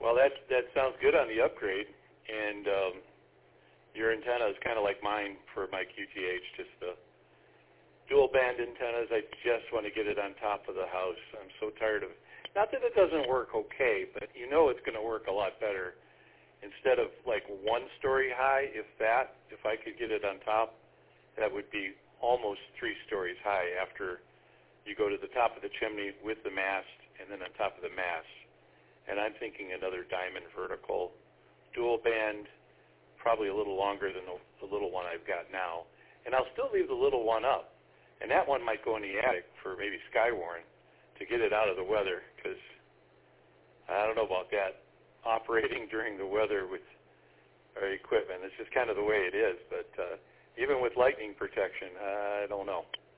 Well, that sounds good on the upgrade, and your antenna is kind of like mine for my QTH, just the dual band antennas. I just want to get it on top of the house. I'm so tired of it. Not that it doesn't work okay, but you know it's going to work a lot better. Instead of like 1 story high, if I could get it on top, that would be almost 3 stories high after you go to the top of the chimney with the mast and then on top of the mast. And I'm thinking another diamond vertical, dual band, probably a little longer than the little one I've got now. And I'll still leave the little one up. And that one might go in the attic for maybe Skywarn to get it out of the weather, because I don't know about that, operating during the weather with our equipment. It's just kind of the way it is. But even with lightning protection, I don't know.